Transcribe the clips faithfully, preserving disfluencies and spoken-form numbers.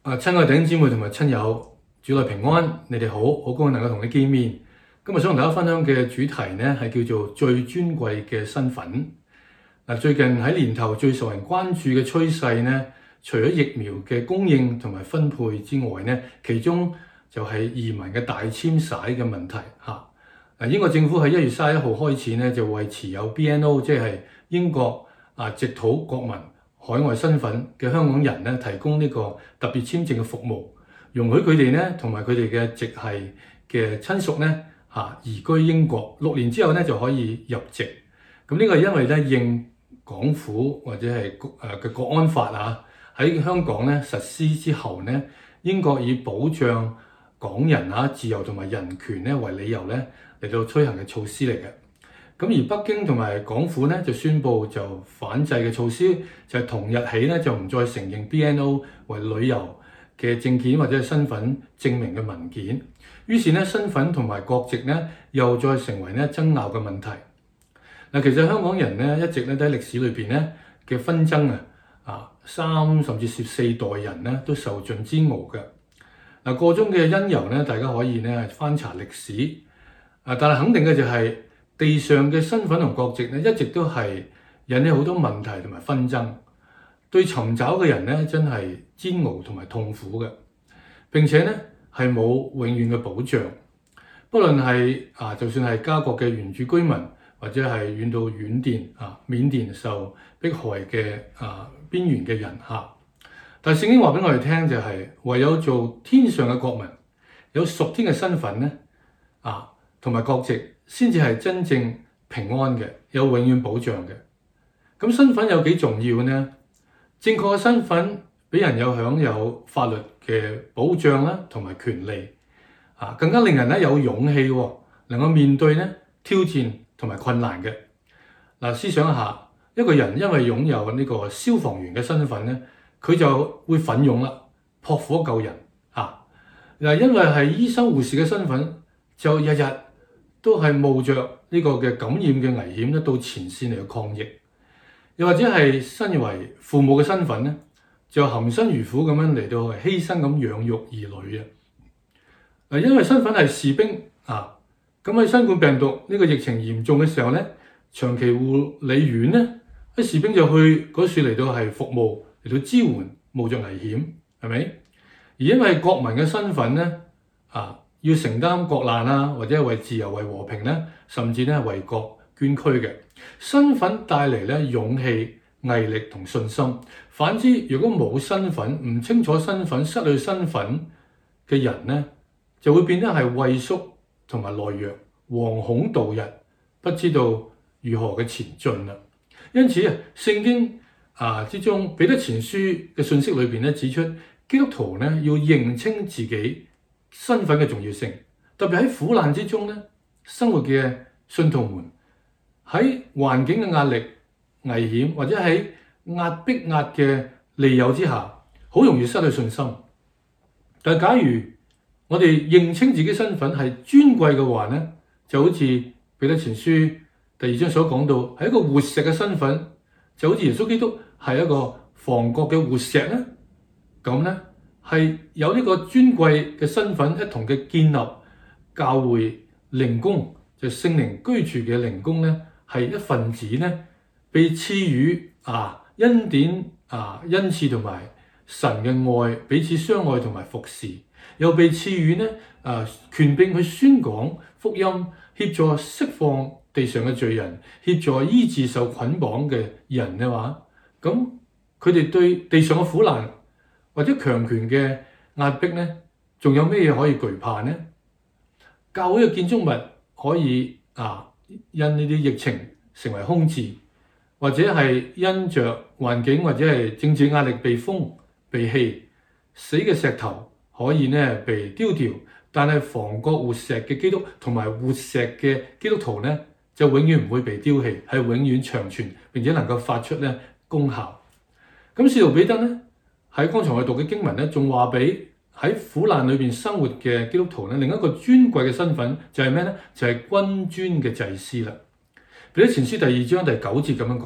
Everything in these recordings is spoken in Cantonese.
啊，親愛弟兄姊妹同埋親友，主內平安，你哋好，好高興能夠同你見面。今日想同大家分享嘅主題呢，係叫做最尊貴嘅身份。嗱，最近喺年頭最受人關注嘅趨勢呢，除咗疫苗嘅供應同埋分配之外呢，其中就係移民嘅大遷徙嘅問題嚇。嗱，英國政府喺一月三十一號開始呢，就為持有 B N O 即係英國啊籍土國民海外身份嘅香港人咧，提供呢個特別簽證嘅服務，容許佢哋咧同埋佢哋嘅直系嘅親屬咧嚇移居英國，六年之後咧就可以入籍。咁呢個係因為咧應港府或者係誒嘅國安法啊喺香港咧實施之後咧，英國以保障港人啊自由同埋人權咧為理由咧嚟到推行嘅措施嚟嘅。咁而北京同埋港府咧就宣布就反制嘅措施，就係同日起咧就唔再承認 B N O 為旅遊嘅證件或者係身份證明嘅文件。於是咧身份同埋國籍咧又再成為咧爭拗嘅問題。嗱，其實香港人咧一直咧喺歷史裏邊咧嘅紛爭啊，啊三甚至十四代人咧都受盡煎熬嘅。嗱，個中嘅因由咧，大家可以咧翻查歷史。啊，但係肯定嘅就係、是。地上嘅身份同國籍咧，一直都係引起好多問題同埋紛爭，對尋找嘅人咧真係煎熬同埋痛苦嘅。並且咧係冇永遠嘅保障，不論係啊，就算係家國嘅原住居民，或者係遠到緬甸啊，緬甸受迫害嘅啊邊緣嘅人嚇。但係聖經話俾我哋聽就係、是，唯有做天上嘅國民，有屬天嘅身份咧啊，同埋國籍。先至係真正平安嘅，有永遠保障嘅。咁身份有幾重要呢？正確嘅身份俾人有享有法律嘅保障啦，同埋權利啊，更加令人咧有勇氣，能夠面對咧挑戰同埋困難嘅。嗱，思想一下，一個人因為擁有呢個消防員嘅身份咧，佢就會奮勇啦，撲火救人啊。嗱，因為係醫生護士嘅身份，就日日都係冒着呢個嘅感染嘅危險咧，到前線嚟去抗疫；又或者係身為父母嘅身份咧，就含辛茹苦咁樣嚟到犧牲咁養育兒女啊！嗱，因為身份係士兵啊，咁喺新冠病毒呢個疫情嚴重嘅時候咧，長期護理院咧，啲士兵就去嗰處嚟到係服務嚟到支援，冒着危險，係咪？而因為國民嘅身份咧，啊。要承擔國難啊，或者係為自由、為和平咧，甚至咧係為國捐軀嘅身份帶嚟咧勇氣、毅力同信心。反之，如果冇身份、唔清楚身份、失去身份嘅人咧，就會變得係畏縮同埋懦弱、惶恐度日，不知道如何嘅前進啦。因此啊，聖經啊之中彼得前書嘅信息裏邊咧指出，基督徒咧要認清自己身份嘅重要性，特別喺苦難之中咧，生活嘅信徒們喺環境嘅壓力、危險或者喺壓迫壓嘅利誘之下，好容易失去信心。但係假如我哋認清自己身份係尊貴嘅話咧，就好似彼得前書第二章所講到，係一個活石嘅身份，就好似耶穌基督係一個房角嘅活石咧，咁咧。係有呢個尊貴嘅身份一同嘅建立教會靈宮，就聖靈居住嘅靈宮咧，係一份子咧，被賜予啊恩典啊恩賜同埋神嘅愛，彼此相愛同埋服侍，又被賜予咧啊權柄去宣講福音，協助釋放地上嘅罪人，協助醫治受捆綁嘅人嘅話，咁佢哋對地上嘅苦難或者強權嘅壓迫咧，仲有咩嘢可以懼怕呢？教會嘅建築物可以啊，因呢啲疫情成為空置，或者係因着環境或者係政治壓力被封、被棄，死嘅石頭可以咧被丟掉，但係房角活石嘅基督同埋活石嘅基督徒咧，就永遠唔會被丟棄，係永遠長存，並且能夠發出咧功效。咁使徒彼得咧？喺剛才我哋讀嘅經文咧，仲話俾喺苦難裏邊生活嘅基督徒咧，另一個尊貴嘅身份就係咩咧？就係君尊嘅祭司啦。彼得前書第二章第九節咁樣講：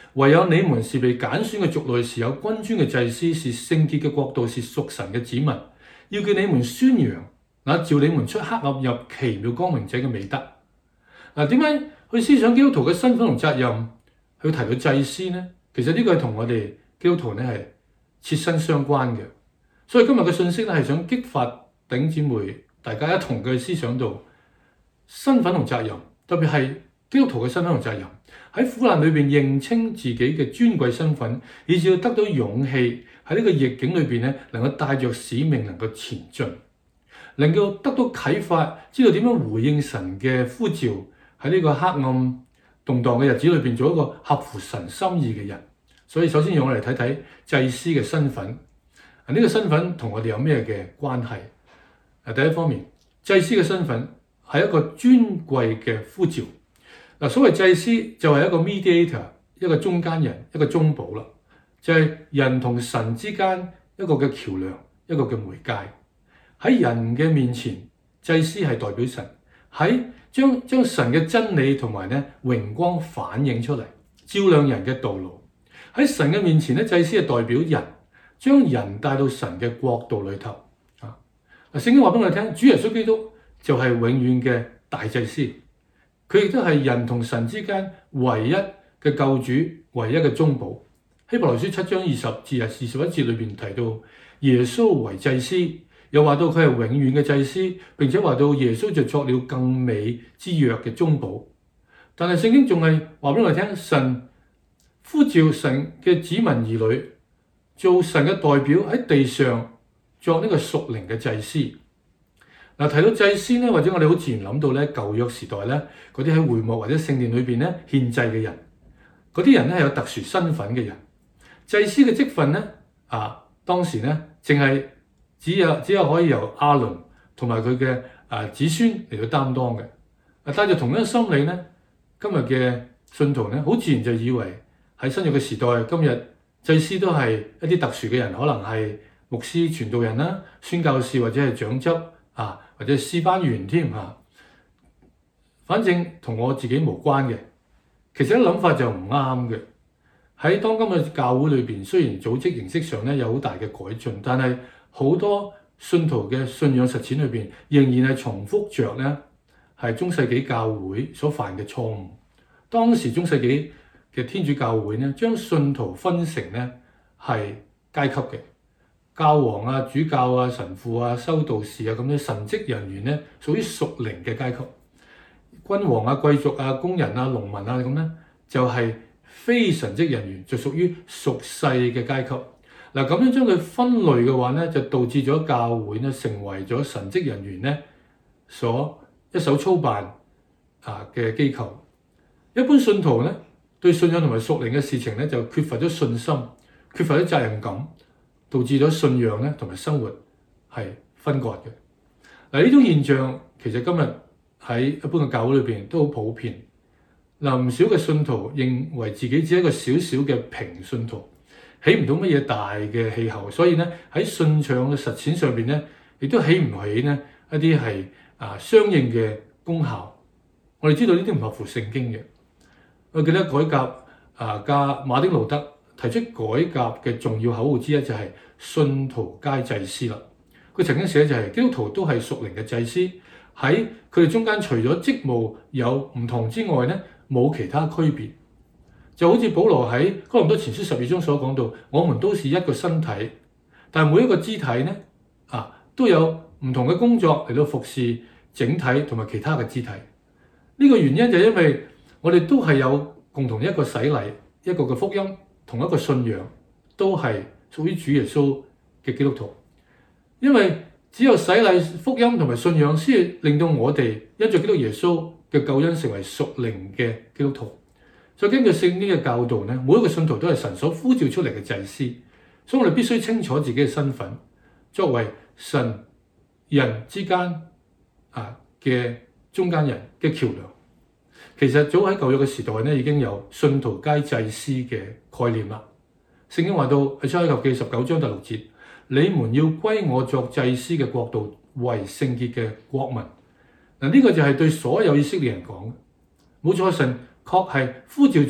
唯有你們是被揀選嘅族類，是有君尊嘅祭司，是聖潔嘅國度，是屬神嘅子民，要叫你們宣揚那召你們出黑暗入奇妙光明者嘅美德。嗱，點解去思想基督徒嘅身份同責任，去提到祭司呢？其實呢個係同我哋基督徒呢係切身相關嘅。所以今日嘅信息咧係想激發弟兄姊妹大家一同嘅思想到身份同責任，特別係基督徒嘅身份同責任，喺苦難裏邊認清自己嘅尊貴身份，以至要得到勇氣喺呢個逆境裏邊咧，能夠帶着使命能夠前進，能夠得到啟發，知道點樣回應神嘅呼召，喺呢個黑暗動盪嘅日子裏邊做一個合乎神心意嘅人。所以首先讓我嚟睇睇祭司嘅身份。呢、這個身份同我哋有咩嘅關係？第一方面，祭司嘅身份係一個尊貴嘅呼召。嗱，所謂祭司就係一個 mediator， 一個中間人，一個中保啦，就係、是、人同神之間一個嘅橋樑，一個嘅媒介。喺人嘅面前，祭司係代表神，喺將將神嘅真理同埋咧榮光反映出嚟，照亮人嘅道路。喺神嘅面前咧，祭司係代表人，將人帶到神嘅國度裏頭。啊，聖經話俾我哋聽，主耶穌基督就係永遠嘅大祭司，佢亦都係人同神之間唯一嘅救主，唯一嘅中保。希伯來書七章二十至二十一節裏邊提到耶穌為祭司，又話到佢係永遠嘅祭司，並且話到耶穌就作了更美之約嘅中保。但係聖經仲係話俾我哋聽，神呼召神嘅子民兒女做神嘅代表喺地上作呢個屬靈嘅祭司。嗱，提到祭司咧，或者我哋好自然諗到咧，舊約時代咧嗰啲喺會幕或者聖殿裏邊咧獻祭嘅人，嗰啲人咧係有特殊身份嘅人。祭司嘅職分咧啊，當時咧淨係只有只有可以由亞倫同埋佢嘅啊子孫嚟到擔當嘅。啊，帶住同樣嘅心理咧，今日嘅信徒咧好自然就以為喺新約嘅時代，今日祭司都係一啲特殊嘅人，可能係牧師、傳道人啦、宣教士或者係長執啊，或者係詩班員添嚇。反正同我自己無關嘅。其實啲諗法就唔啱嘅。喺當今嘅教會裏邊，雖然組織形式上咧有好大嘅改進，但係好多信徒嘅信仰實踐裏邊，仍然係重複着咧係中世紀教會所犯嘅錯誤。當時中世紀嘅天主教會咧，將信徒分成咧係階級嘅，教皇啊、主教啊、神父啊、修道士啊咁啲神職人員咧，屬於屬靈嘅階級。君王啊、貴族啊、工人啊、農民啊咁咧，就係、是、非神職人員，就屬於屬世嘅階級。嗱，咁樣將佢分類嘅話咧，就導致咗教會咧成為咗神職人員咧所一手操辦啊嘅機構。一般信徒咧對信仰同埋屬靈嘅事情咧就缺乏咗信心，缺乏咗責任感，導致咗信仰咧同埋生活係分割嘅。嗱，呢種現象其實今日喺一般嘅教會裏邊都好普遍。嗱，唔少嘅信徒認為自己只係一個小小嘅平信徒，起唔到乜嘢大嘅氣候，所以咧喺信仰嘅實踐上邊咧，亦都起唔起咧一啲係啊相應嘅功效。我哋知道呢啲唔合乎聖經嘅。我記得改革啊家馬丁路德提出改革嘅重要口號之一就係信徒皆祭司啦。佢曾經寫就係基督徒都係屬靈嘅祭司，喺佢哋中間除咗職務有唔同之外咧，冇其他區別。就好似保羅喺哥林多前書十二章所講到，我們都是一個身體，但係每一個肢體咧啊都有唔同嘅工作嚟到服侍整體同埋其他嘅肢體。呢個原因就係因為我哋都係有共同一個洗禮，一個嘅福音，同一個信仰，都係屬於主耶穌嘅基督徒。因為只有洗禮、福音同埋信仰，先令到我哋因着基督耶穌嘅救恩成為屬靈嘅基督徒。所以根據聖經嘅教導咧，每一個信徒都係神所呼召出嚟嘅祭司，所以我哋必須清楚自己嘅身份，作為神人之間啊嘅中間人嘅橋樑。其實早喺舊約嘅時代咧，已經有信徒皆祭司嘅概念啦。聖經話到喺出埃及記十九章第六節，你們要歸我作祭司嘅國度，為聖潔嘅國民。嗱，呢個就係對所有以色列人講嘅。冇錯，神確係呼召咗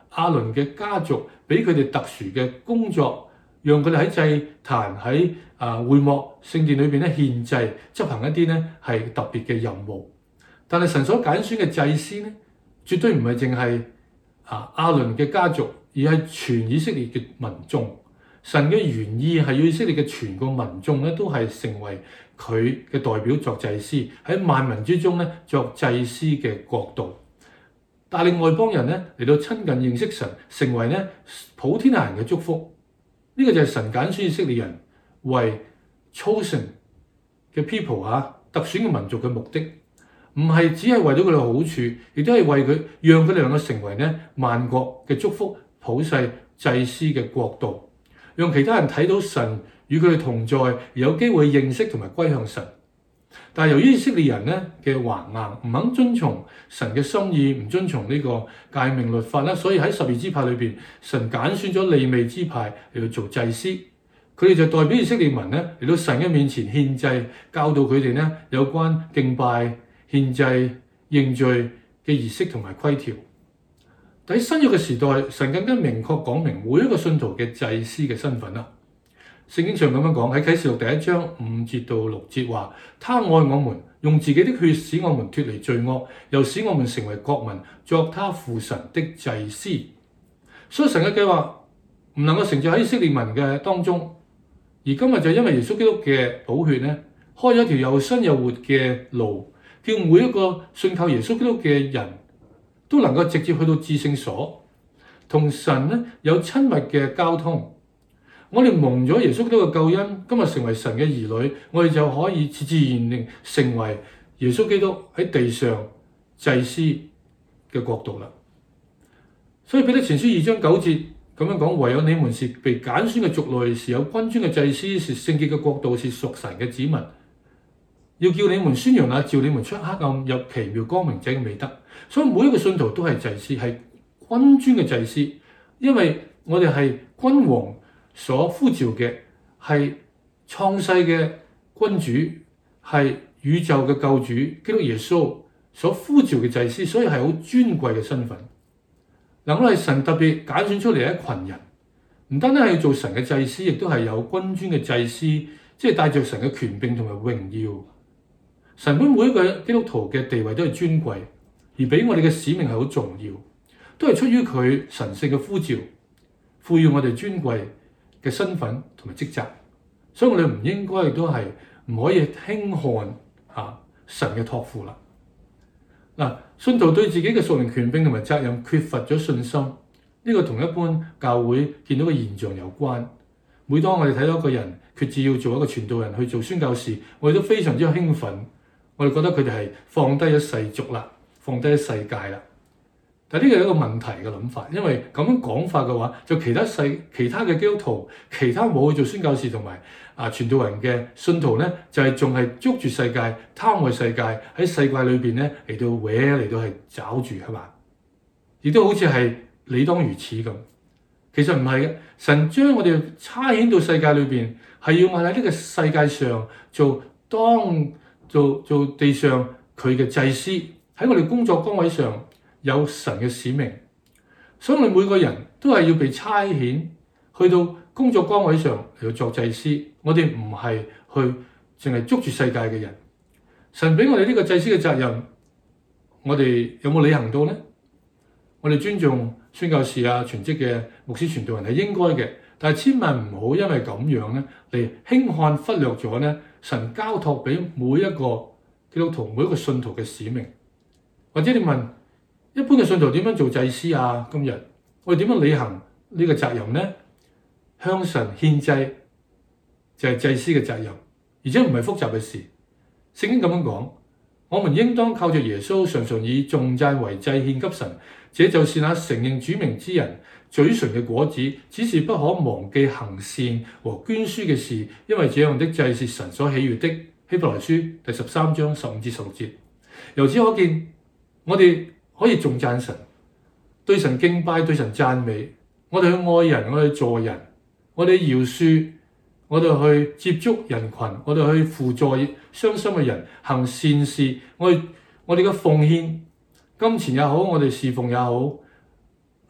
亞倫嘅家族俾佢哋特殊嘅工作，讓佢哋喺祭壇喺啊會幕聖殿裏邊咧獻祭，執行一啲咧係特別嘅任務。但係神所揀選嘅祭司咧，絕對唔係淨係啊亞倫嘅家族，而係全以色列嘅民眾。神嘅原意係要以色列嘅全個民眾咧，都係成為佢嘅代表作祭司，喺萬民之中咧作祭司嘅國度，帶領外邦人咧嚟到親近認識神，成為咧普天下人嘅祝福。呢、這個就係神揀選以色列人為 chosen 嘅 people 啊，特選嘅民族嘅目的，唔係只係為咗佢哋好處，亦都係為佢讓佢哋能夠成為咧萬國嘅祝福普世祭司嘅國度。讓其他人睇到神與佢哋同在，而有機會認識同埋歸向神。但係由於以色列人咧嘅橫硬，唔肯遵從神嘅心意，唔遵從呢個誡命律法啦，所以喺十二支派裏邊，神揀選咗利未支派嚟到做祭司。佢哋就代表以色列民咧嚟到神嘅面前獻祭，教導佢哋咧有關敬拜、獻祭、認罪嘅儀式同埋規條。喺新約嘅時代，神更加明確講明每一個信徒嘅祭司嘅身份啦。聖經上咁樣講，喺啟示錄第一章五節到六節話：他愛我們，用自己的血使我們脫離罪惡，又使我們成為國民，作他父神的祭司。所以神嘅計劃唔能夠成就喺以色列民嘅當中，而今日就因為耶穌基督嘅寶血咧，開咗一條又新又活嘅路，叫每一個信靠耶穌基督嘅人都能夠直接去到至聖所，同神咧有親密嘅交通。我哋蒙咗耶穌基督嘅救恩，今日成為神嘅兒女，我哋就可以自自然然成為耶穌基督喺地上祭司嘅國度啦。所以彼得前書二章九節咁樣講：唯有你們是被揀選嘅族類，是有君尊嘅祭司，是聖潔嘅國度，是屬神嘅子民。要叫你們宣揚那召你們出黑暗入奇妙光明者嘅美德。所以每一個信徒都係祭司，係君尊嘅祭司，因為我哋係君王所呼召嘅，係創世嘅君主，係宇宙嘅救主基督耶穌所呼召嘅祭司，所以係好尊貴嘅身份。嗱，我係神特別揀選出嚟一群人，唔單單係要做神嘅祭司，亦都係有君尊嘅祭司，即係帶着神嘅權柄同埋榮耀。神本每一個基督徒嘅地位都係尊貴，而俾我哋嘅使命係好重要，都係出於佢神聖嘅呼召，賦予我哋尊貴嘅身份同埋職責。所以我哋唔應該亦都係唔可以輕看啊神嘅託付啦。嗱，信徒對自己嘅屬靈權柄同埋責任缺乏咗信心，呢、這個同一般教會見到嘅現象有關。每當我哋睇到一個人決志要做一個傳道人去做宣教士，我哋都非常之興奮。我哋覺得佢哋係放低咗世俗啦，放低咗世界啦。但係呢個係一個問題嘅諗法，因為咁樣講法嘅話，就其他世其他嘅基督徒，其他冇去做宣教士同埋啊傳道人嘅信徒咧，就係仲係捉住世界，貪愛世界，喺世界裏邊咧嚟到搲嚟到係找住係嘛，亦都好似係理當如此咁。其實唔係嘅，神將我哋差遣到世界裏邊，係要我喺呢個世界上做當。做做地上佢嘅祭司，喺我哋工作崗位上有神嘅使命，所以我哋每個人都係要被差遣去到工作崗位上嚟到作祭司。我哋唔係去淨係捉住世界嘅人。神俾我哋呢個祭司嘅責任，我哋有冇履行到呢？我哋尊重宣教士啊、全職嘅牧師傳道人係應該嘅，但係千萬唔好因為咁樣咧嚟輕看忽略咗咧神交託俾每一個基督徒、每一個信徒嘅使命。或者你問一般嘅信徒點樣做祭司啊？今日我哋點樣履行呢個責任呢？向神獻祭就係祭司嘅責任，而且唔係複雜嘅事。聖經咁樣講，我們應當靠着耶穌，常常以頌讚為祭獻給神，這就是那承認主名之人嘴唇嘅果子。只是不可忘記行善和捐輸嘅事，因為這樣的祭是神所喜悅的。希伯來書第十三章十五至十六節。由此可見，我哋可以頌讚神，對神敬拜，對神讚美。我哋去愛人，我哋去助人，我哋饒恕，我哋去接觸人群，我哋去輔助傷心嘅人，行善事。我哋我哋嘅奉獻，金錢也好，我哋侍奉也好，係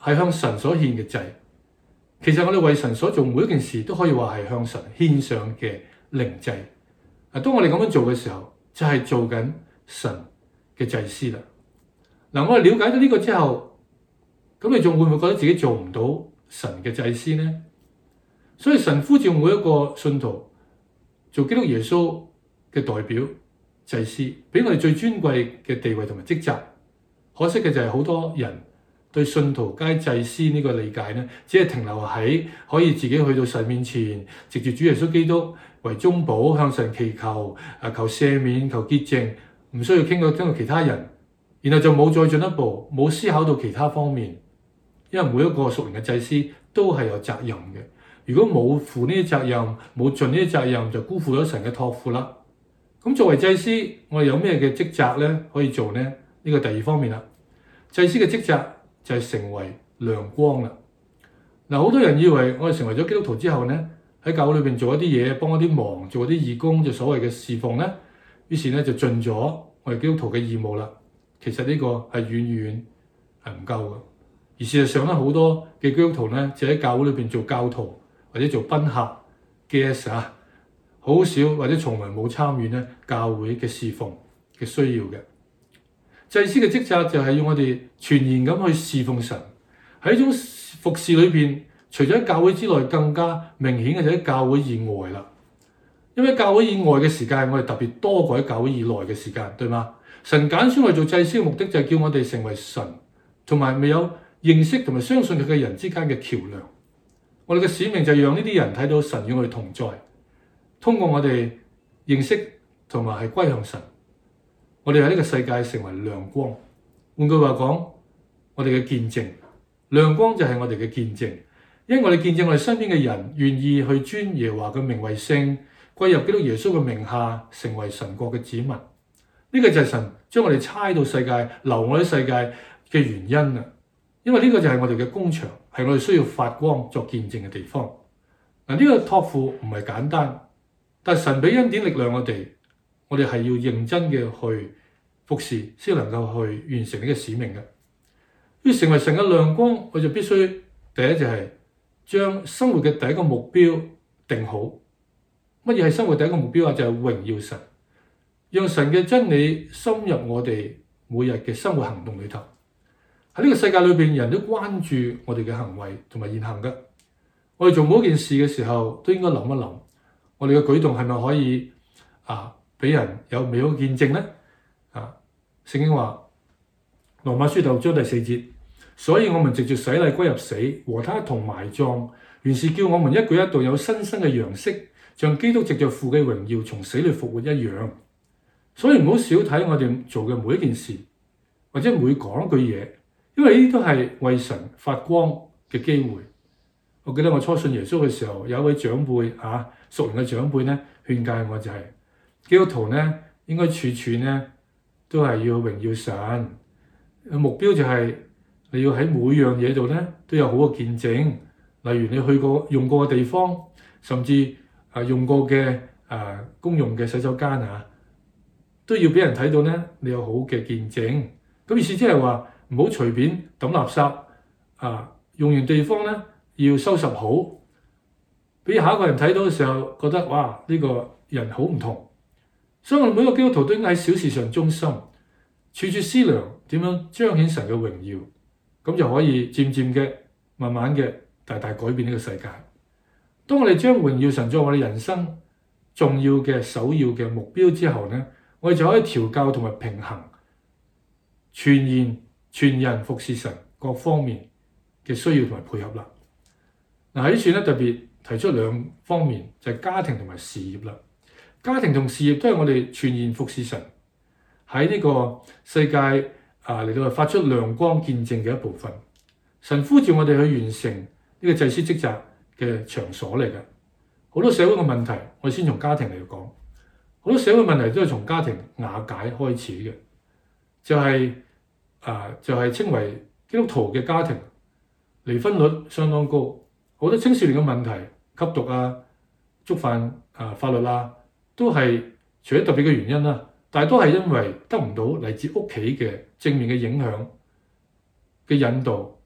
係向神所獻嘅祭。其實我哋為神所做每一件事都可以話係向神獻上嘅靈祭。啊，當我哋咁樣做嘅時候，就係、是、做緊神嘅祭司啦。嗱、啊，我哋了解到呢個之後，咁你仲會唔會覺得自己做唔到神嘅祭司呢？所以神呼召每一個信徒做基督耶穌嘅代表祭司，俾我哋最尊貴嘅地位同埋職責。可惜嘅就係好多人對信徒皆祭司呢個理解呢，只係停留喺可以自己去到神面前，藉住主耶穌基督為中保，向神祈求，啊求赦免、求潔淨，唔需要傾過傾過其他人，然後就冇再進一步，冇思考到其他方面。因為每一個屬靈嘅祭司都係有責任嘅，如果冇負呢啲責任，冇盡呢啲責任，就辜負咗神嘅託付啦。咁作為祭司，我哋有咩嘅職責咧可以做呢？呢、呢個第二方面啦，祭司嘅職責就係成為亮光啦。嗱，好多人以為我哋成為咗基督徒之後咧，喺教會裏邊做一啲嘢，幫一啲忙，做一啲義工，就所謂嘅侍奉咧，於是咧就盡咗我哋基督徒嘅義務啦。其實呢個係遠遠係唔夠嘅。而事實上咧，好多嘅基督徒咧，就喺教會裏邊做教徒或者做賓客 guest 啊，好少或者從來冇參與咧教會嘅侍奉嘅需要嘅。祭司嘅職責就係要我哋全然咁去侍奉神。喺呢種服侍裏邊，除咗喺教會之內，更加明顯嘅就喺教會以外啦。因為教會以外嘅時間，我哋特別多過喺教會以內嘅時間，對嗎？神揀選我哋做祭司嘅目的就係叫我哋成為神同埋未有認識同埋相信佢嘅人之間嘅橋樑。我哋嘅使命就係讓呢啲人睇到神與我哋同在，通過我哋認識同埋係歸向神，我哋喺呢個世界成為亮光。換句話講，我哋嘅見證，亮光就係我哋嘅見證，因為我哋見證我哋身邊嘅人願意去尊耶和華嘅名為聖，歸入基督耶穌嘅名下，成為神國嘅子民。呢、這個就係神將我哋差到世界，留我喺世界嘅原因啊！因為呢個就係我哋嘅工場，係我哋需要發光作見證嘅地方。嗱，呢個託付唔係簡單，但係神俾恩典力量我哋，我哋係要認真嘅去服侍，先能夠去完成呢個使命嘅。要成為神嘅亮光，我就必須第一就係將生活嘅第一個目標定好。乜嘢係生活第一個目標啊？就係榮耀神，讓神嘅真理深入我哋每日嘅生活行動裏頭。喺呢個世界裏邊，人都關注我哋嘅行為同埋言行嘅。我哋做每一件事嘅時候，都應該諗一諗，我哋嘅舉動係咪可以啊，俾人有美好嘅見證呢？啊，聖經話羅馬書第六章第四節，所以我們藉住洗禮歸入死，和他一同埋葬，原是叫我們一舉一動有新生嘅樣式，像基督藉着父嘅榮耀從死裏復活一樣。所以唔好少睇我哋做嘅每一件事，或者每講一句嘢。因為呢啲都係為神發光嘅機會。我記得我初信耶穌嘅時候，有一位長輩啊，屬靈嘅長輩咧，勸誡我就係、是、基督徒咧，應該處處咧都係要榮耀神。目標就係你要喺每樣嘢度咧都有好嘅見證。例如你去過用過嘅地方，甚至啊用過嘅啊公用嘅洗手間啊，都要俾人睇到咧你有好嘅見證。咁意思即係話，唔好隨便抌垃圾啊！用完地方咧要收拾好，俾下一個人睇到嘅時候，覺得哇呢個人好唔同。所以我哋每個基督徒都應該喺小事上忠心，處處思量點樣彰顯神嘅榮耀，咁就可以漸漸嘅、慢慢嘅大大改變呢個世界。當我哋將榮耀神作為我哋人生重要嘅首要嘅目標之後咧，我哋就可以調教同埋平衡，全然全人服侍神各方面嘅需要同埋配合啦。嗱，喺呢處咧特別提出兩方面，就係家庭同埋事業啦。家庭同事業都係我哋全然服侍神喺呢個世界啊嚟到發出亮光見證嘅一部分。神呼召我哋去完成呢個祭司職責嘅場所嚟嘅。好多社會嘅問題，我哋先從家庭嚟講。好多社會問題都係從家庭瓦解開始嘅，就係、是。啊，就係、是、稱為基督徒嘅家庭，離婚率相當高，好多青少年嘅問題，吸毒啊、觸犯啊法律啊，都係除咗特別嘅原因啦，但係都係因為得唔到嚟自屋企嘅正面嘅影響嘅引導，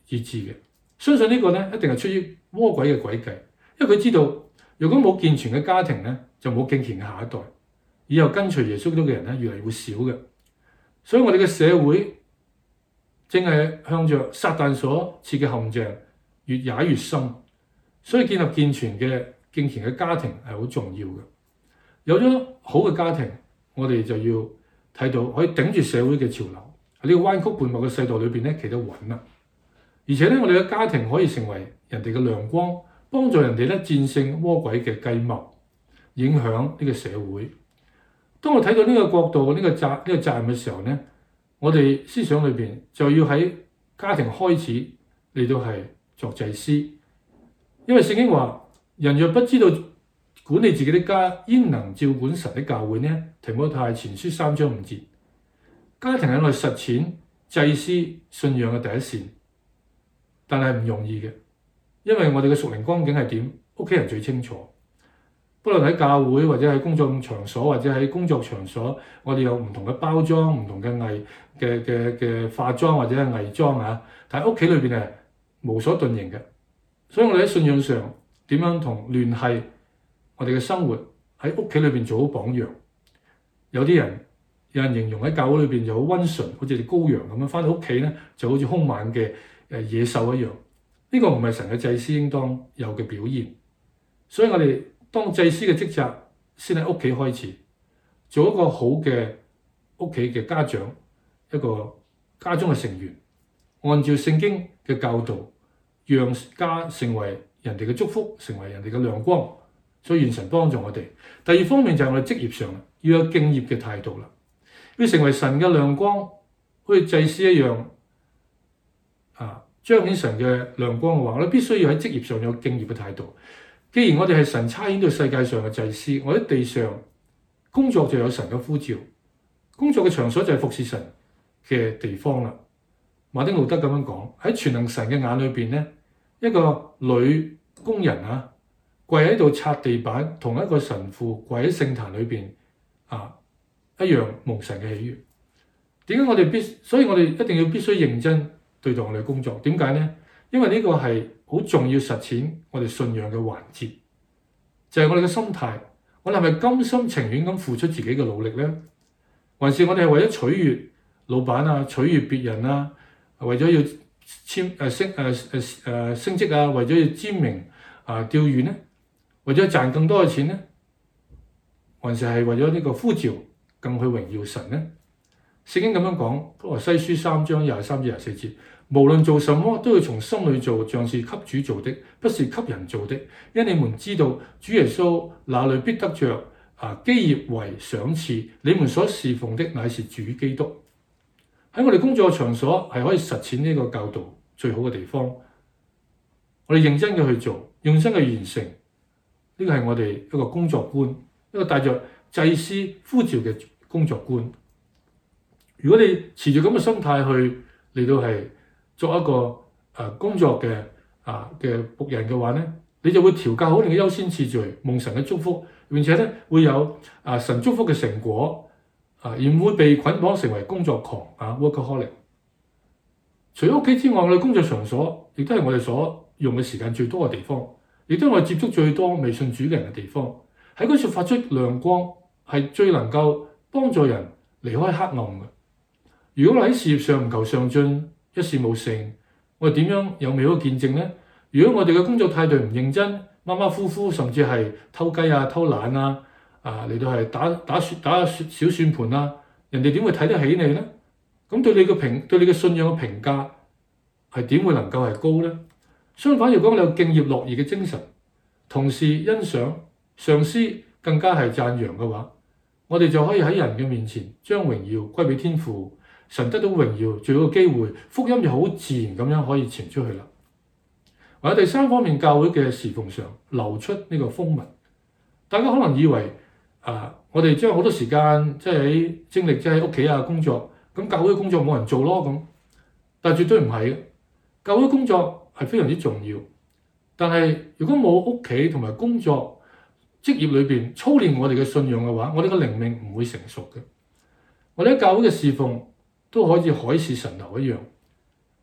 而至嘅。相信呢個咧一定係出於魔鬼嘅詭計，因為佢知道如果冇健全嘅家庭咧，就冇敬虔嘅下一代，以後跟隨耶穌基督嘅人咧越嚟越會少嘅。所以我哋嘅社會正係向着撒旦所設嘅陷阱越踩越深，所以建立健全嘅敬虔嘅家庭係好重要嘅。有咗好嘅家庭，我哋就要睇到可以頂住社會嘅潮流，喺呢個彎曲悖謬嘅世代裏邊咧企得穩啦。而且咧，我哋嘅家庭可以成為人哋嘅亮光，幫助人哋咧戰勝魔鬼嘅計謀，影響呢個社會。當我睇到呢個角度、呢、這個責呢、這個責任嘅時候咧，我哋思想裏邊就要喺家庭開始嚟到係作祭司，因為聖經話：人若不知道管理自己的家，焉能照管神的教會呢？提摩太前書三章五節。家庭係我哋實踐祭司信仰嘅第一線，但係唔容易嘅，因為我哋嘅屬靈光景係點，屋企人最清楚。不論喺教會或者喺工作場所或者喺工作場所，我哋有唔同嘅包裝、唔同嘅偽嘅嘅嘅化妝或者係偽裝啊。但係屋企裏邊係無所遁形嘅，所以我哋喺信仰上點樣同聯繫我哋嘅生活，喺屋企裏邊做好榜樣。有啲人有人形容喺教會裏邊就好溫順，好似隻羔羊咁樣，翻到屋企咧就好似兇猛嘅誒野獸一樣。呢個唔係神嘅祭司應當有嘅表現，所以我哋當祭司嘅職責先喺屋企開始，做一個好嘅屋企嘅家長，一個家中嘅成員，按照聖經嘅教導，讓家成為人哋嘅祝福，成為人哋嘅亮光。所以願神幫助我哋。第二方面就係我哋職業上要有敬業嘅態度啦，要成為神嘅亮光，好似祭司一樣啊，彰顯神嘅亮光嘅話，我哋必須要喺職業上有敬業嘅態度。既然我哋係神差遣到世界上嘅祭司，我喺地上工作就有神嘅呼召，工作嘅場所就係服侍神嘅地方啦。馬丁路德咁樣講，喺全能神嘅眼裏邊咧，一個女工人啊，跪喺度擦地板，同一個神父跪喺聖壇裏邊啊，一樣蒙神嘅喜悅。點解我哋必？所以我哋一定要必須認真對待我哋嘅工作。點解咧？因為呢個係好重要實踐我哋信仰嘅環節，就係我哋嘅心態。我哋係咪甘心情願咁付出自己嘅努力咧？還是我哋係為咗取悅老闆啊、取悅別人啊，為咗要簽誒升誒誒誒升職啊，為咗要沾名啊釣魚咧，為咗賺更多嘅錢咧，還是係為咗呢個呼召更去榮耀神咧？聖經咁樣講，歌羅西書三章廿三至廿四節。無論做什麼，都要從心裏做，像是給主做的，不是給人做的。因你們知道，主耶穌那裏必得着啊基業為賞賜。你們所侍奉的乃是主基督。喺我哋工作場所係可以實踐呢個教導最好嘅地方。我哋認真嘅去做，認真嘅完成，呢個係我哋一個工作觀，一個帶着祭司呼召嘅工作觀。如果你持住咁嘅心態去嚟到係作一個誒、呃、工作嘅啊嘅僕人嘅話咧，你就會調教好你嘅優先次序，蒙神嘅祝福，並且咧會有啊神祝福嘅成果啊，而唔會被捆綁成為工作狂啊 workaholic。除咗屋企之外，我哋工作場所亦都係我哋所用嘅時間最多嘅地方，亦都係我哋接觸最多未信主嘅人嘅地方。喺嗰處發出亮光，係最能夠幫助人離開黑暗嘅。如果我喺事業上唔求上進，一事無成，我哋點樣有美好嘅見證呢？如果我哋嘅工作態度唔認真，馬馬虎虎，甚至係偷雞啊、偷懶啊，啊嚟到係打打打小算盤啊，人哋點會睇得起你呢？咁對你嘅評對你嘅信仰嘅評價係點會能夠係高呢？相反，如果我哋有敬業樂義嘅精神，同事欣賞、上司更加係讚揚嘅話，我哋就可以喺人嘅面前將榮耀歸俾天父。神得到榮耀，最好嘅機會，福音就好自然咁樣可以傳出去啦。或者第三方面，教會嘅侍奉上流出呢個風聞，大家可能以為啊，我哋將好多時間即係喺精力即係喺屋企啊工作，咁教會嘅工作冇人做咯咁，但係絕對唔係嘅。教會工作係非常之重要，但係如果冇屋企同埋工作職業裏邊操練我哋嘅信仰嘅話，我哋嘅靈命唔會成熟嘅。我哋喺教會嘅侍奉都可以海市蜃樓一樣，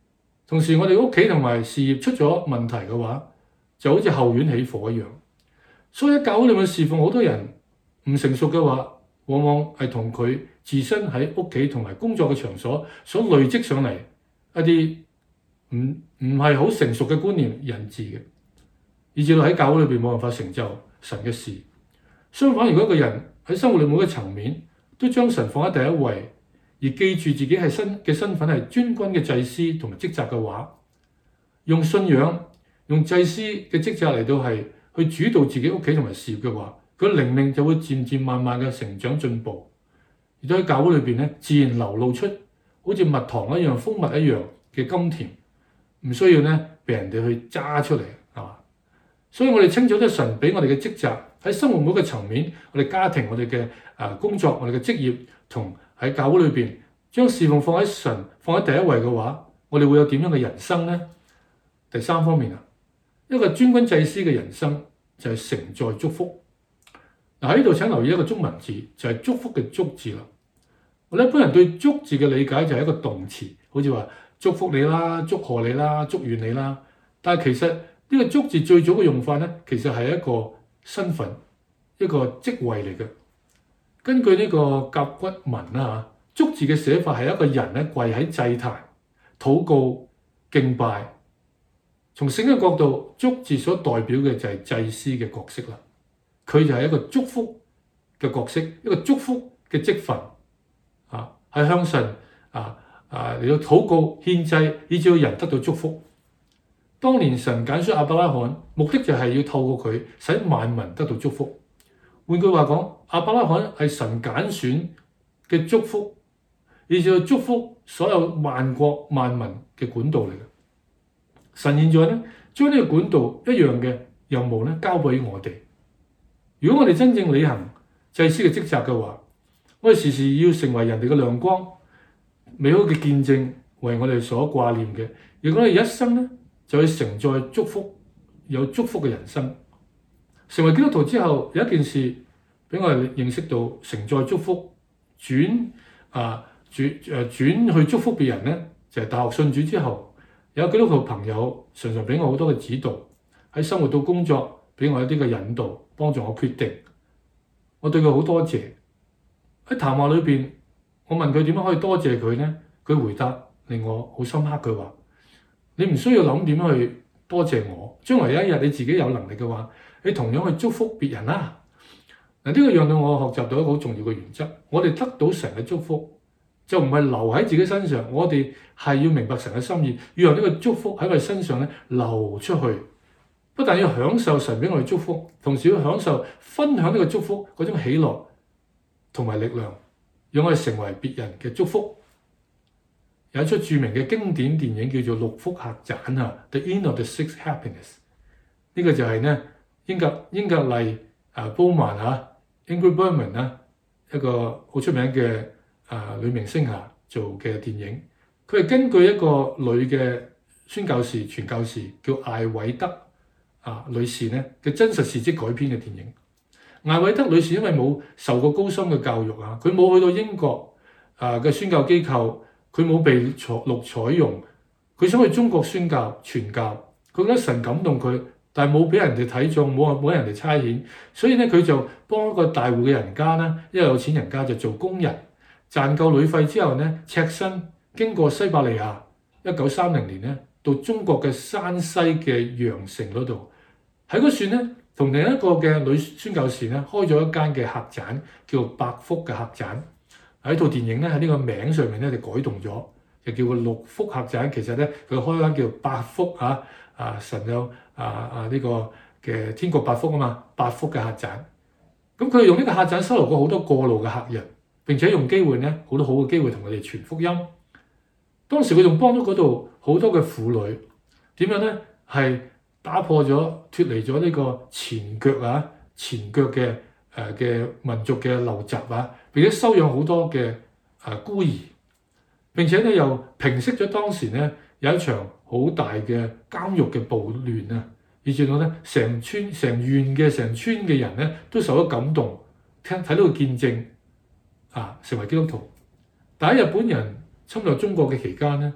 同時我哋屋企同埋事業出咗問題嘅話，就好似後院起火一樣。所以喺教會裏面侍奉，好多人唔成熟嘅話，往往係同佢自身喺屋企同埋工作嘅場所所累積上嚟一啲唔唔係好成熟嘅觀念引致嘅，以至到喺教會裏邊冇辦法成就神嘅事。相反，如果一個人喺生活裏每個層面都將神放喺第一位，而記住自己係身嘅身份係尊貴嘅祭司同埋職責嘅話，用信仰、用祭司嘅職責嚟到係去主導自己屋企同埋事業嘅話，佢靈命就會漸漸慢慢嘅成長進步，而都喺教會裏邊咧自然流露出好似蜜糖一樣、蜂蜜一樣嘅甘甜，唔需要咧被人哋去揸出嚟，係嘛？所以我哋清楚咗神俾我哋嘅職責喺生活每個層面，我哋家庭、我哋嘅啊工作、我哋嘅職業同喺教會裏邊將侍奉放喺神放喺第一位嘅話，我哋會有點樣嘅人生呢？第三方面啊，一個尊君祭司嘅人生就係承載祝福。嗱，喺呢度請留意一個中文字，就係祝福嘅祝字啦。我哋一般人對祝字嘅理解就係一個動詞，好似話祝福你啦、祝賀你啦、祝願你啦。但係其實呢個祝字最早嘅用法咧，其實係一個身份、一個職位嚟嘅。根據呢個甲骨文啦嚇，祝字嘅寫法係一個人咧跪喺祭壇禱告敬拜。從聖經角度，祝字所代表嘅就係祭司嘅角色啦。佢就係一個祝福嘅角色，一個祝福嘅職分啊，係向神啊啊嚟到禱告獻祭，以至到人得到祝福。當年神揀選亞伯拉罕，目的就係要透過佢使萬民得到祝福。換句話講，亞伯拉罕係神揀選嘅祝福，以至到祝福所有萬國萬民嘅管道嚟嘅。神現在咧將呢個管道一樣嘅任務咧交俾我哋。如果我哋真正履行祭司嘅職責嘅話，我哋時時要成為人哋嘅亮光，美好嘅見證，為我哋所掛念嘅。如果我哋一生咧就要承載祝福，有祝福嘅人生。成為基督徒之後，有一件事俾我哋認識到，承載祝福轉啊轉誒轉去祝福別人咧，就係、是、大學信主之後，有基督徒朋友常常俾我好多嘅指導，喺生活到工作俾我一啲嘅引導，幫助我決定。我對佢好多謝。喺談話裏邊，我問佢點樣可以多謝佢呢？佢回答令我好深刻。佢話：你唔需要諗點樣去多謝我，將來有一日你自己有能力嘅話，你同樣去祝福別人啦。嗱，呢個讓到我學習到一個好重要嘅原則。我哋得到神嘅祝福，就唔係留喺自己身上，我哋係要明白神嘅心意，要讓呢個祝福喺我哋身上咧流出去。不但要享受神俾我哋祝福，同時要享受分享呢個祝福嗰種喜樂同埋力量，讓我哋成為別人嘅祝福。有一出著名嘅經典電影叫做《六福客棧》啊，《The Inn of the Six Happiness》。呢個就係咧英格英格麗啊褒曼啊 Ingrid Bergman 啊一個好出名嘅啊女明星啊做嘅電影。佢係根據一個女嘅宣教士傳教士叫艾偉德啊女士咧嘅真實事蹟改編嘅電影。艾偉德女士因為冇受過高深嘅教育啊，佢冇去到英國啊嘅宣教機構，佢冇被錄採用，佢想去中國宣教傳教，佢覺得神感動佢，但係冇俾人哋睇中，冇冇人哋差遣，所以咧佢就幫一個大戶嘅人家咧，一個有錢人家就做工人，賺夠旅費之後咧，赤身經過西伯利亞，一九三零年咧到中國嘅山西嘅羊城嗰度，喺嗰處咧同另一個嘅女宣教士咧開咗一間嘅客棧，叫做百福嘅客棧。喺套電影咧喺呢個名上面咧就改動咗，就叫個六福客棧。其實咧佢開間叫百福嚇啊，神有啊啊呢、這個嘅天國百福啊嘛，百福嘅客棧。咁佢用呢個客棧收留過好多過路嘅客人，並且用機會咧好多好嘅機會同佢哋傳福音。當時佢仲幫咗嗰度好多嘅婦女，點樣咧係打破咗脫離咗呢個前腳啊前腳嘅誒嘅民族嘅陋習啊，並且收養好多嘅誒、呃、孤兒，並且咧又平息咗當時咧有一場好大嘅監獄嘅暴亂啊，以至到咧成村成縣嘅成村嘅人咧都受咗感動，聽睇到個見證啊，成為基督徒。但喺日本人侵略中國嘅期間咧，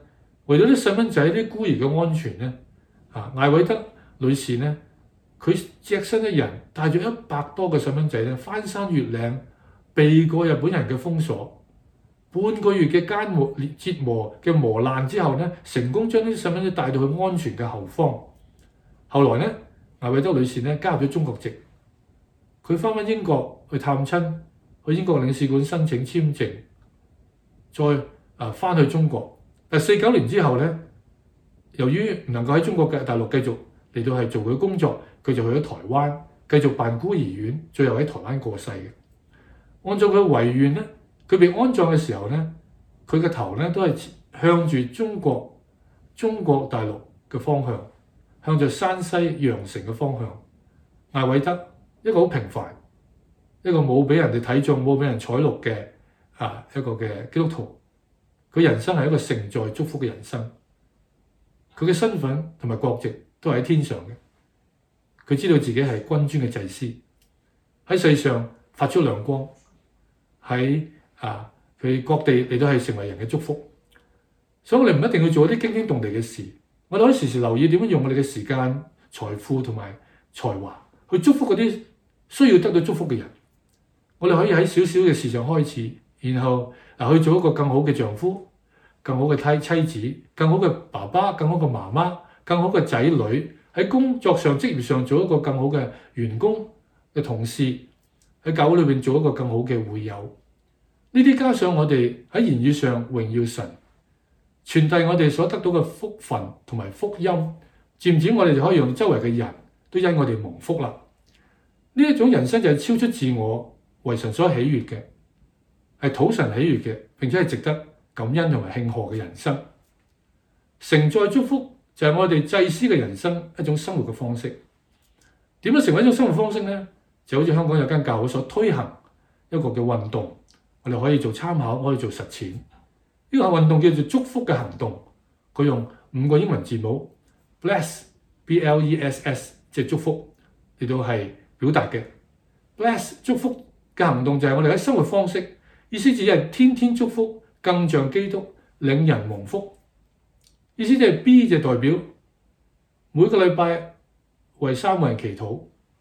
為咗啲細蚊仔、啲孤兒嘅安全咧，啊，艾偉德女士咧，佢隻身一人帶住一百多個細蚊仔咧，翻山越嶺，避過日本人嘅封鎖，半個月嘅艱磨折磨嘅磨難之後咧，成功將啲細蚊仔帶到去安全嘅後方。後來咧，艾偉德女士咧加入咗中國籍，佢翻返英國去探親，去英國領事館申請簽證，再啊翻去中國。但四九年之後咧，由於唔能夠喺中國嘅大陸繼續嚟到係做佢工作，佢就去咗台灣繼續辦孤兒院，最後喺台灣過世嘅。按照佢遺願咧，佢被安葬嘅時候咧，佢嘅頭咧都係向住中國中國大陸嘅方向，向住山西陽城嘅方向。艾偉德一個好平凡，一個冇俾人哋睇中、冇俾人採錄嘅啊一個嘅基督徒，佢人生係一個承載祝福嘅人生。佢嘅身份同埋國籍都係喺天上嘅。佢知道自己係君尊嘅祭司，喺世上發出亮光，喺啊佢各地嚟到係成為人嘅祝福。所以我哋唔一定要做一啲驚天動地嘅事，我哋可以時時留意點樣用我哋嘅時間、財富同埋才華去祝福嗰啲需要得到祝福嘅人。我哋可以喺少少嘅事上開始，然後啊去做一個更好嘅丈夫、更好嘅妻子、更好嘅爸爸、更好嘅媽媽、更好嘅仔女。喺工作上、職業上做一個更好嘅員工嘅同事，喺教會裏邊做一個更好嘅會友。呢啲加上我哋喺言語上榮耀神，傳遞我哋所得到嘅福分同埋福音，漸漸我哋就可以讓周圍嘅人都因我哋蒙福啦。呢一種人生就係超出自我，為神所喜悅嘅，係討神喜悅嘅，並且係值得感恩同埋慶賀嘅人生。承載祝福就係我哋祭司嘅人生一種生活嘅方式。點樣成為一種生活方式呢？就好似香港有間教會所推行一個嘅運動，我哋可以做參考，可以做實踐。呢個運動叫做祝福嘅行動，佢用五個英文字母 bless B L E S S 即係祝福嚟到係表達嘅。bless 祝福嘅行動就係我哋喺生活方式，意思只係天天祝福，更像基督，領人蒙福。意思即係 B 就代表每個禮拜為三個人祈禱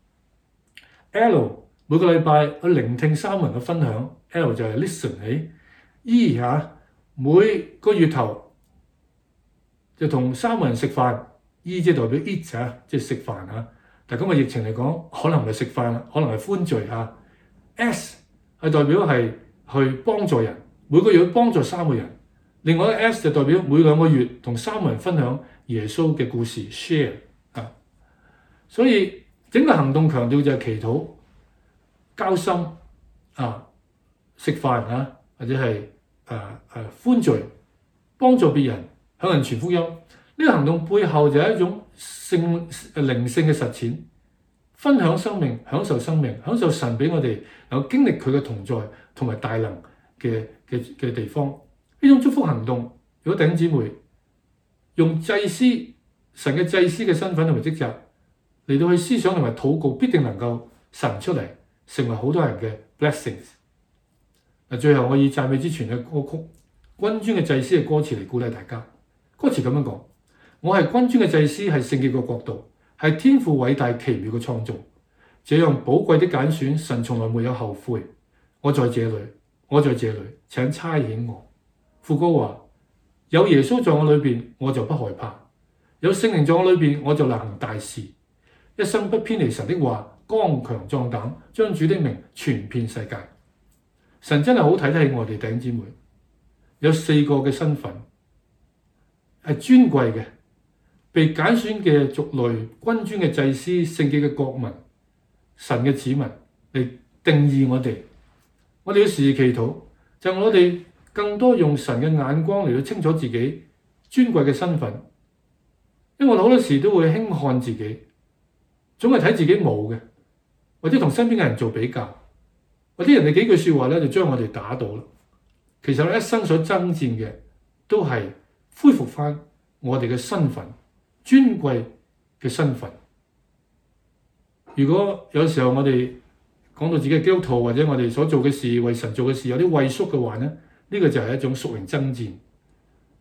，L 每個禮拜去聆聽三個人嘅分享 ，L 就係 listen 起 ，E 嚇每個月頭就同三個人食飯 ，E 即係代表 eat 嚇，即係食飯嚇。但係今日疫情嚟講，可能唔係食飯啦，可能係歡聚嚇。S 係代表係去幫助人，每個月去幫助三個人。另外一個 S 就代表每兩個月同三個人分享耶穌嘅故事 share 啊，所以整個行動強調就係祈禱、交心啊、食飯啊，或者係誒誒歡聚、幫助別人、向人傳福音。呢、這個行動背後就係一種聖靈性嘅實踐，分享生命、享受生命、享受神俾我哋能夠經歷佢嘅同在同埋大能嘅嘅嘅地方。呢種祝福行動，如果弟兄姊妹用祭司神嘅祭司嘅身份同埋職責嚟到去思想同埋禱告，必定能夠神出嚟，成為好多人嘅 blessings。嗱，最後我以讚美之泉嘅歌曲《君尊嘅祭司》嘅歌詞嚟鼓勵大家。歌詞咁樣講：我係君尊嘅祭司，係聖潔嘅國度，係天父偉大奇妙嘅創造。這樣寶貴的揀選，神從來沒有後悔。我在這裏，我在這裏，請差遣我。副歌話：有耶穌在我裏邊，我就不害怕；有聖靈在我裏邊，我就能行大事。一生不偏離神的話，剛強壯膽，將主的名傳遍世界。神真係好睇得起我哋弟兄姊妹，有四個嘅身份係尊貴嘅，被揀選嘅族類、君尊嘅祭司、聖潔嘅國民、神嘅子民嚟定義我哋。我哋要時時祈禱，就係我哋更多用神嘅眼光嚟到清楚自己尊貴嘅身份，因為我哋好多時都會輕看自己，總係睇自己冇嘅，或者同身邊嘅人做比較，或者人哋幾句說話咧就將我哋打倒啦。其實我一生所爭戰嘅都係恢復翻我哋嘅身份，尊貴嘅身份。如果有時候我哋講到自己嘅基督徒，或者我哋所做嘅事為神做嘅事有啲畏縮嘅話咧，呢個就係一種屬靈爭戰。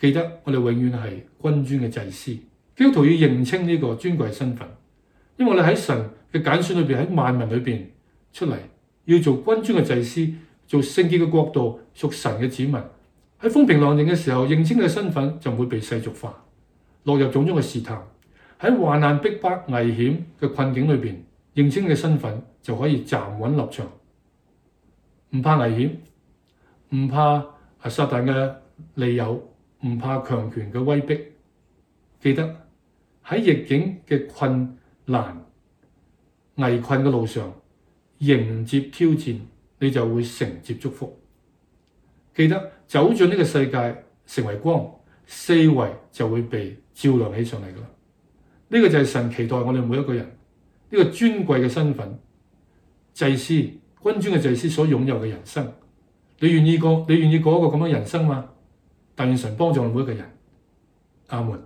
記得我哋永遠係君尊嘅祭司。基督徒要認清呢個尊貴身份，因為我哋喺神嘅揀選裏邊，喺萬民裏邊出嚟，要做君尊嘅祭司，做聖潔嘅國度，屬神嘅子民。喺風平浪靜嘅時候，認清你嘅身份就唔會被世俗化，落入種種嘅試探。喺患難逼迫、危險嘅困境裏邊，認清你嘅身份就可以站穩立場，唔怕危險，唔怕撒旦嘅利誘，唔怕強權嘅威逼。記得喺逆境嘅困難、危困嘅路上迎接挑戰，你就會承接祝福。記得走進呢個世界成為光，四圍就會被照亮起上嚟㗎啦。呢個就係神期待我哋每一個人呢個尊貴嘅身份，祭司、君尊嘅祭司所擁有嘅人生。你願意過？你願意過一個咁樣嘅人生嗎？但願神幫助我哋每一個人。阿門。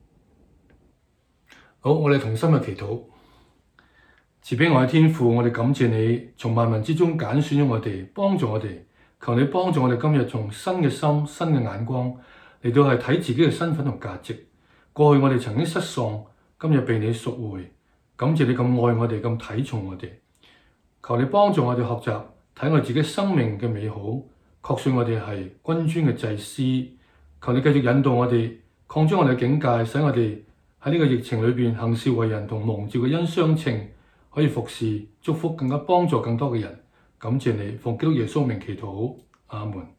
好，我哋同心嘅祈禱。慈悲愛嘅天父，我哋感謝你從萬民之中揀選咗我哋，幫助我哋。求你幫助我哋今日從新嘅心、新嘅眼光嚟到係睇自己嘅身份同價值。過去我哋曾經失喪，今日被你贖回。感謝你咁愛我哋，咁睇重我哋。求你幫助我哋學習睇我哋自己生命嘅美好，確信我哋係君尊嘅祭司。求你繼續引導我哋，擴張我哋嘅境界，使我哋喺呢個疫情裏邊行事為人同蒙召嘅恩相稱，可以服侍、祝福，更加幫助更多嘅人。感謝你，奉基督耶穌名祈禱，阿門。